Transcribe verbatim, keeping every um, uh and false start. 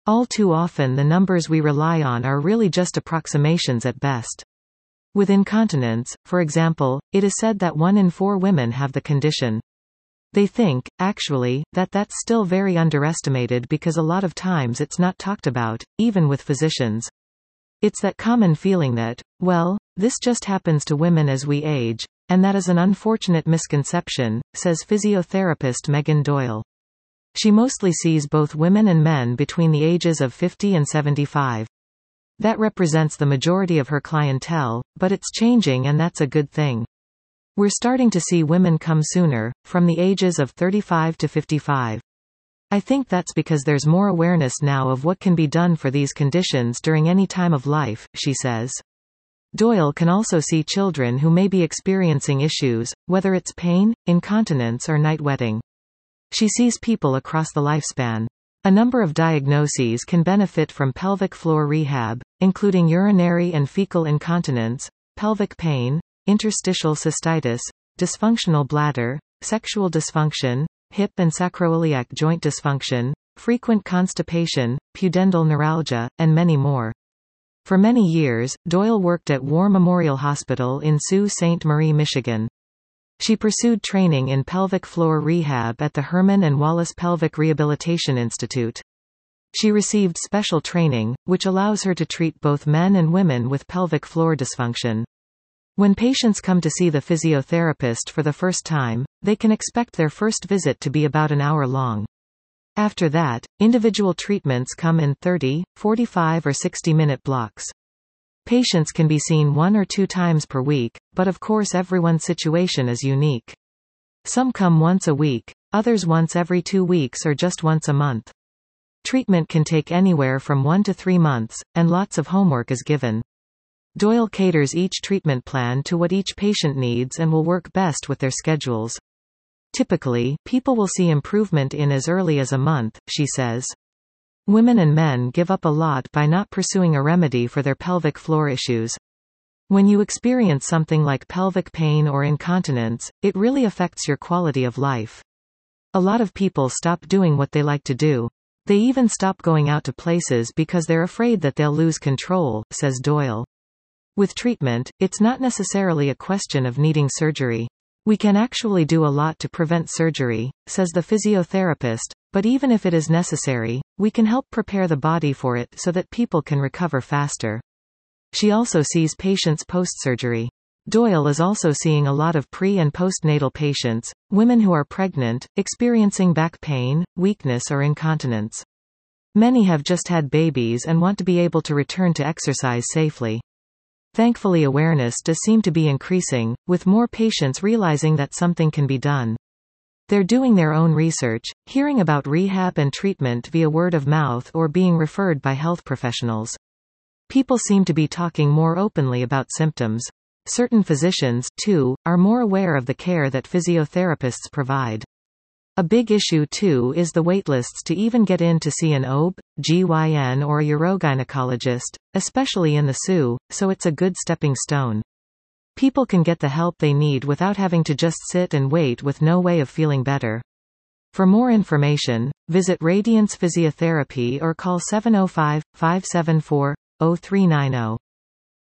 All too often the numbers we rely on are really just approximations at best. With incontinence, for example, it is said that one in four women have the condition. They think, actually, that that's still very underestimated because a lot of times it's not talked about, even with physicians. It's that common feeling that, well, this just happens to women as we age, and that is an unfortunate misconception, says physiotherapist Megan Doyle. She mostly sees both women and men between the ages of fifty and seventy-five. That represents the majority of her clientele, but it's changing and that's a good thing. We're starting to see women come sooner, from the ages of thirty-five to fifty-five. I think that's because there's more awareness now of what can be done for these conditions during any time of life, she says. Doyle can also see children who may be experiencing issues, whether it's pain, incontinence or night wetting. She sees people across the lifespan. A number of diagnoses can benefit from pelvic floor rehab, including urinary and fecal incontinence, pelvic pain, interstitial cystitis, dysfunctional bladder, sexual dysfunction, hip and sacroiliac joint dysfunction, frequent constipation, pudendal neuralgia, and many more. For many years, Doyle worked at War Memorial Hospital in Sault Ste. Marie, Michigan. She pursued training in pelvic floor rehab at the Herman and Wallace Pelvic Rehabilitation Institute. She received special training, which allows her to treat both men and women with pelvic floor dysfunction. When patients come to see the physiotherapist for the first time, they can expect their first visit to be about an hour long. After that, individual treatments come in thirty, forty-five or sixty minute blocks. Patients can be seen one or two times per week, but of course everyone's situation is unique. Some come once a week, others once every two weeks or just once a month. Treatment can take anywhere from one to three months, and lots of homework is given. Doyle caters each treatment plan to what each patient needs and will work best with their schedules. Typically, people will see improvement in as early as a month, she says. Women and men give up a lot by not pursuing a remedy for their pelvic floor issues. When you experience something like pelvic pain or incontinence, it really affects your quality of life. A lot of people stop doing what they like to do. They even stop going out to places because they're afraid that they'll lose control, says Doyle. With treatment, it's not necessarily a question of needing surgery. We can actually do a lot to prevent surgery, says the physiotherapist, but even if it is necessary, we can help prepare the body for it so that people can recover faster. She also sees patients post-surgery. Doyle is also seeing a lot of pre- and postnatal patients, women who are pregnant, experiencing back pain, weakness or incontinence. Many have just had babies and want to be able to return to exercise safely. Thankfully, awareness does seem to be increasing, with more patients realizing that something can be done. They're doing their own research, hearing about rehab and treatment via word of mouth or being referred by health professionals. People seem to be talking more openly about symptoms. Certain physicians, too, are more aware of the care that physiotherapists provide. A big issue too is the waitlists to even get in to see an O B, G Y N or a urogynecologist, especially in the S U, so it's a good stepping stone. People can get the help they need without having to just sit and wait with no way of feeling better. For more information, visit Radiance Physiotherapy or call seven oh five, five seven four, oh three nine oh.